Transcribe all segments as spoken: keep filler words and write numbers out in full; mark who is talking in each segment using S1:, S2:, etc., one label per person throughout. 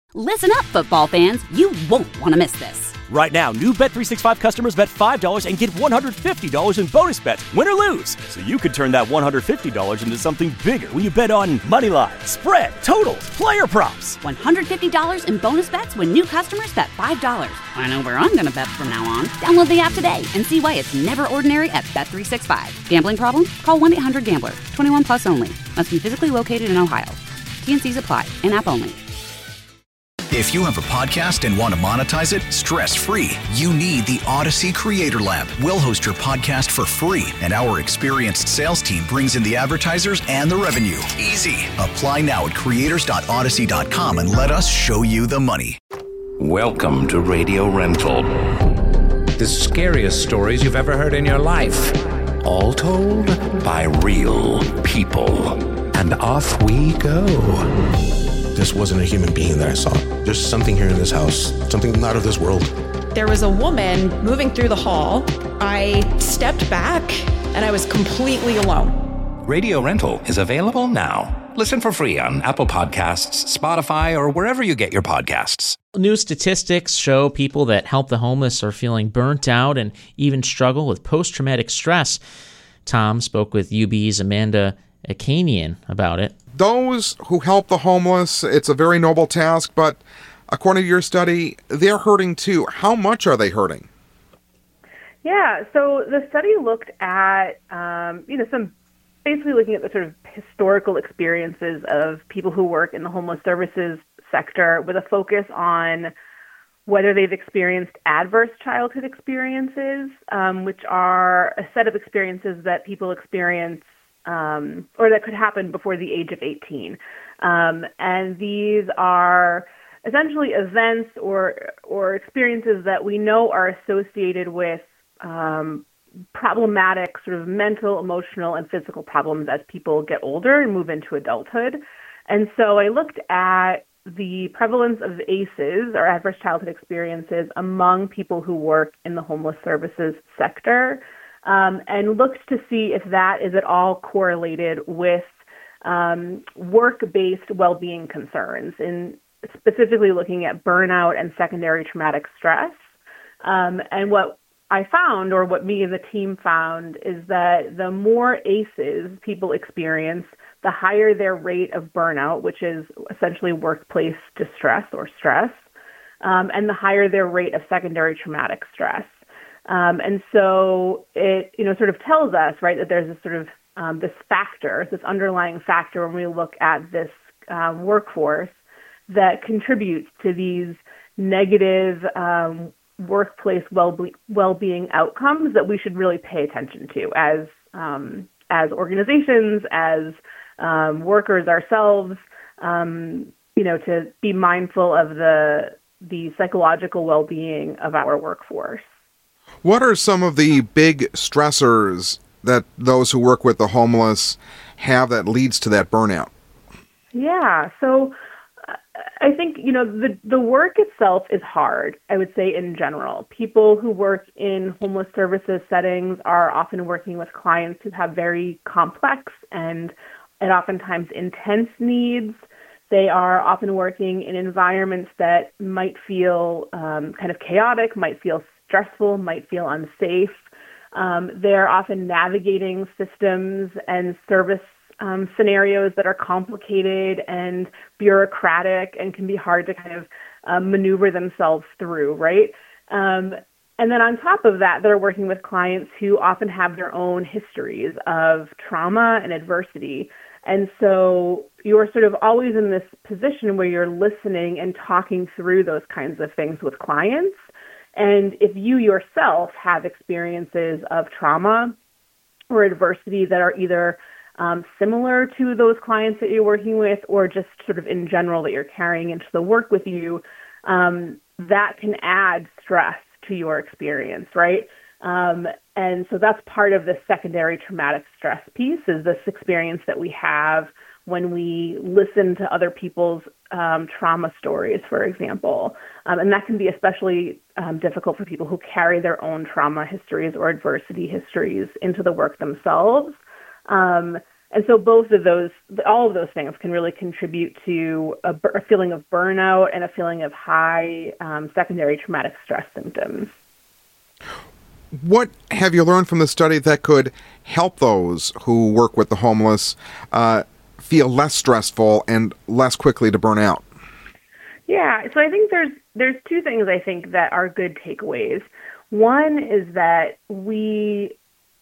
S1: Listen up, football fans. You won't want to miss this.
S2: Right now, new Bet three sixty-five customers bet five dollars and get one hundred fifty dollars in bonus bets, win or lose. So you could turn that one hundred fifty dollars into something bigger when you bet on money line, spread, totals, player props.
S1: one hundred fifty dollars in bonus bets when new customers bet five dollars. I know where I'm going to bet from now on. Download the app today and see why it's never ordinary at Bet three sixty-five. Gambling problem? Call one eight hundred gambler. twenty-one plus only. Must be physically located in Ohio. T N Cs apply. In-app only.
S3: If you have a podcast and want to monetize it stress-free, you need the Odyssey Creator Lab. We'll host your podcast for free, and our experienced sales team brings in the advertisers and the revenue. Easy. Apply now at creators dot odyssey dot com and let us show you the money.
S4: Welcome to Radio Rental. The scariest stories you've ever heard in your life. All told by real people. And off we go.
S5: This wasn't a human being that I saw. There's something here in this house, something not of this world.
S6: There was a woman moving through the hall. I stepped back and I was completely alone.
S4: Radio Rental is available now. Listen for free on Apple Podcasts, Spotify, or wherever you get your podcasts.
S7: New statistics show people that help the homeless are feeling burnt out and even struggle with post-traumatic stress. Tom spoke with U B's Amanda Akanian about it.
S8: Those who help the homeless, it's a very noble task, but according to your study, they're hurting too. How much are they hurting?
S9: Yeah, so the study looked at, um, you know, some basically looking at the sort of historical experiences of people who work in the homeless services sector with a focus on whether they've experienced adverse childhood experiences, um, which are a set of experiences that people experience Um, or that could happen before the age of eighteen. Um, and these are essentially events or or experiences that we know are associated with um, problematic sort of mental, emotional, and physical problems as people get older and move into adulthood. And so I looked at the prevalence of A C Es, or adverse childhood experiences, among people who work in the homeless services sector. Um, and looked to see if that is at all correlated with um, work-based well-being concerns, in specifically looking at burnout and secondary traumatic stress. Um, and what I found, or what me and the team found, is that the more A C Es people experience, the higher their rate of burnout, which is essentially workplace distress or stress, um, and the higher their rate of secondary traumatic stress. Um, and so it, you know, sort of tells us, right, that there's this sort of um, this factor, this underlying factor when we look at this um, workforce that contributes to these negative um, workplace well well-being outcomes that we should really pay attention to as um, as organizations, as um, workers ourselves, um, you know, to be mindful of the the psychological well-being of our workforce.
S8: What are some of the big stressors that those who work with the homeless have that leads to that burnout?
S9: Yeah, so uh, I think, you know, the, the work itself is hard, I would say, in general. People who work in homeless services settings are often working with clients who have very complex and, and oftentimes intense needs. They are often working in environments that might feel um, kind of chaotic, might feel stressful, might feel unsafe. Um, they're often navigating systems and service um, scenarios that are complicated and bureaucratic and can be hard to kind of um, maneuver themselves through, right? Um, and then on top of that, they're working with clients who often have their own histories of trauma and adversity. And so you're sort of always in this position where you're listening and talking through those kinds of things with clients. And if you yourself have experiences of trauma or adversity that are either um, similar to those clients that you're working with, or just sort of in general that you're carrying into the work with you, um, that can add stress to your experience, right? Um, and so that's part of the secondary traumatic stress piece, is this experience that we have when we listen to other people's um, trauma stories, for example. Um, and that can be especially um, difficult for people who carry their own trauma histories or adversity histories into the work themselves. Um, And so both of those, all of those things can really contribute to a, a feeling of burnout and a feeling of high um, secondary traumatic stress symptoms.
S8: What have you learned from the study that could help those who work with the homeless uh, feel less stressful and less quickly to burn out?
S9: Yeah, so I think there's there's two things I think that are good takeaways. One is that we,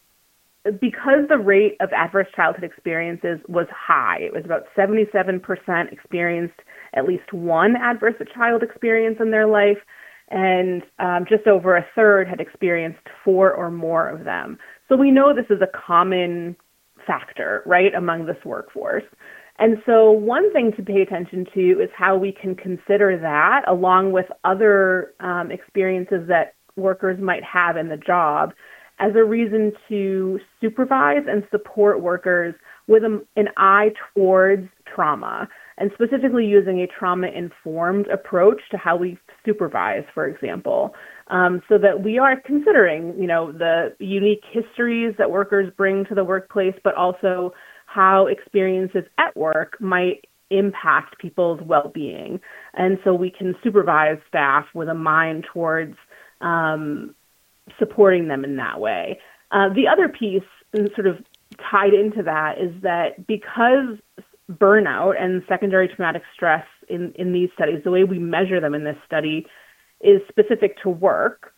S9: because the rate of adverse childhood experiences was high, it was about seventy-seven percent experienced at least one adverse child experience in their life, and um, just over a third had experienced four or more of them. So we know this is a common factor, right, among this workforce. And so one thing to pay attention to is how we can consider that, along with other um, experiences that workers might have in the job, as a reason to supervise and support workers with a, an eye towards trauma, and specifically using a trauma-informed approach to how we supervise, for example, um, so that we are considering, you know, the unique histories that workers bring to the workplace, but also how experiences at work might impact people's well-being. And so we can supervise staff with a mind towards um, supporting them in that way. Uh, the other piece, and sort of tied into that, is that because burnout and secondary traumatic stress in, in these studies, the way we measure them in this study, is specific to work,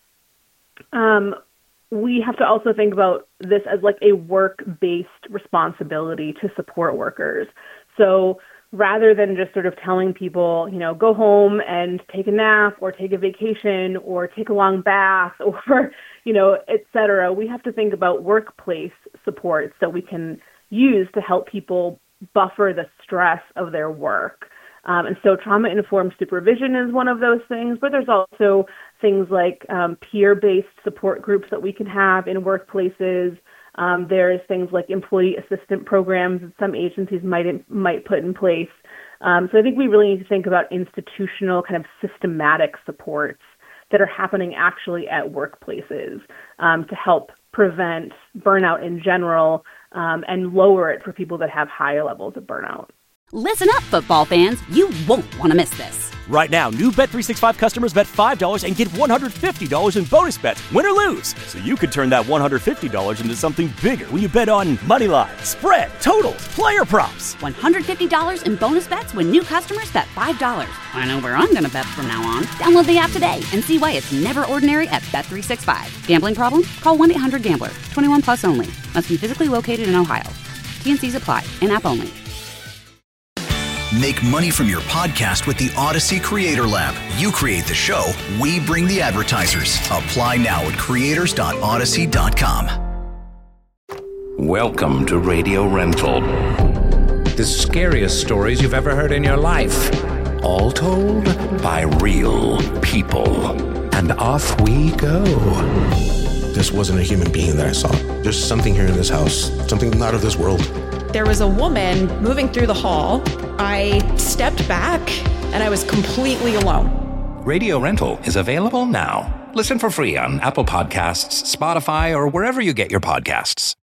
S9: um, we have to also think about this as like a work-based responsibility to support workers. So rather than just sort of telling people, you know, go home and take a nap or take a vacation or take a long bath or, you know, et cetera, we have to think about workplace supports that we can use to help people buffer the stress of their work. Um, and so trauma-informed supervision is one of those things, but there's also things like um, peer-based support groups that we can have in workplaces. Um, there's things like employee assistant programs that some agencies might might put in place. Um, so I think we really need to think about institutional kind of systematic supports that are happening actually at workplaces um, to help prevent burnout in general um, and lower it for people that have higher levels of burnout.
S1: Listen up, football fans. You won't want to miss this.
S2: Right now, new Bet three sixty-five customers bet five dollars and get one hundred fifty dollars in bonus bets, win or lose. So you could turn that one hundred fifty dollars into something bigger when you bet on money line, spread, totals, player props.
S1: one hundred fifty dollars in bonus bets when new customers bet five dollars. I know where I'm going to bet from now on. Download the app today and see why it's never ordinary at Bet three sixty-five. Gambling problem? Call one eight hundred gambler. twenty-one plus only. Must be physically located in Ohio. T and C's apply. In-app only.
S3: Make money from your podcast with the Odyssey Creator Lab. You create the show, we bring the advertisers. Apply now at creators dot odyssey dot com.
S4: Welcome to Radio Rental. The scariest stories you've ever heard in your life. All told by real people. And off we go.
S5: This wasn't a human being that I saw. There's something here in this house, something not of this world.
S6: There was a woman moving through the hall. I stepped back and I was completely alone.
S4: Radio Rental is available now. Listen for free on Apple Podcasts, Spotify, or wherever you get your podcasts.